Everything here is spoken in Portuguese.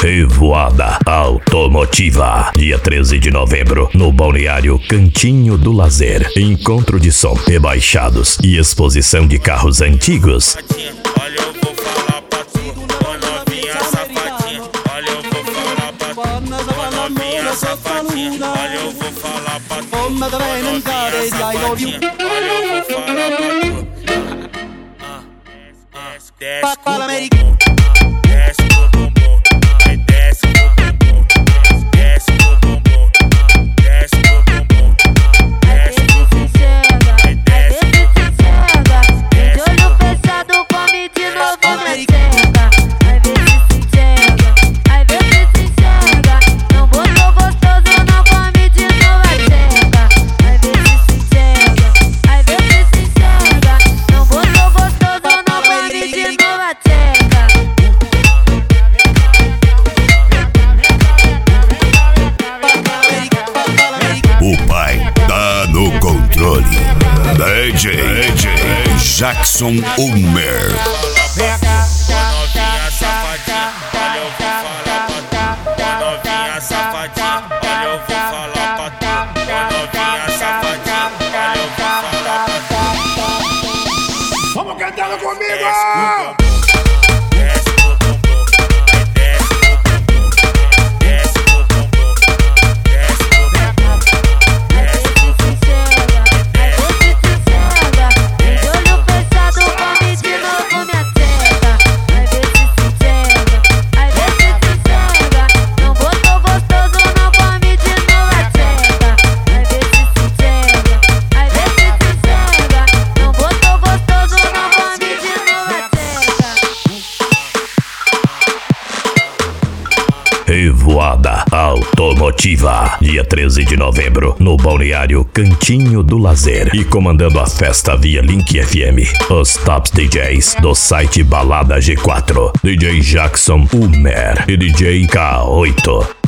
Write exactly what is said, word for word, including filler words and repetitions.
Revoada Automotiva, dia treze de novembro, no balneário Cantinho do Lazer. Encontro de som, rebaixados e exposição de carros antigos. Olha, eu vou falar pra tu, ô novinha safadinha. Olha, eu vou falar pra tu, ô novinha safadinha. Olha, eu vou falar pra tu, ô novinha safadinha. Olha, eu vou falar pra tu. Desce com o bumbum, desce com o bumbum, vai desce com o bumbum, desce com o bumbum, desce com o bumbum, desce com o bumbum, vai desce com o bumbum. De olho fechado, come de novo na cega. Vai ver se se enxerga, vai ver se se enxerga. Não botou gostoso, não come de novo a cega. Vai ver se se enxerga, vai ver se se enxerga. Não botou gostoso, não come de novo a cega. O pai tá no controle. D J, D J Jackson Ulmer. Novinha safadinha, olha, eu vou falar pra tu. Novinha safadinha, olha, eu vou falar pra tu. Novinha safadinha, olha, eu vou falar pra tu. Vamos cantando comigo! Desce com o bumbum, vai desce com o bumbum, desce com o bumbum, desce com o bumbum, desce com o bumbum, desce com o bumbum. De olho fechado, come de novo minha cega. Vai ver se se enxerga, vai ver se se enxerga. Não botou gostoso, não come de novo a cega. Vai ver se se enxerga, vai ver se se enxerga. Não botou gostoso, não come de novo a cega. Revoada Automotiva, dia treze de novembro, no balneário Cantinho do Lazer. E comandando a festa via Link F M, os tops D Js do site Balada G quatro, D J Jackson Ulmer e D J K oito.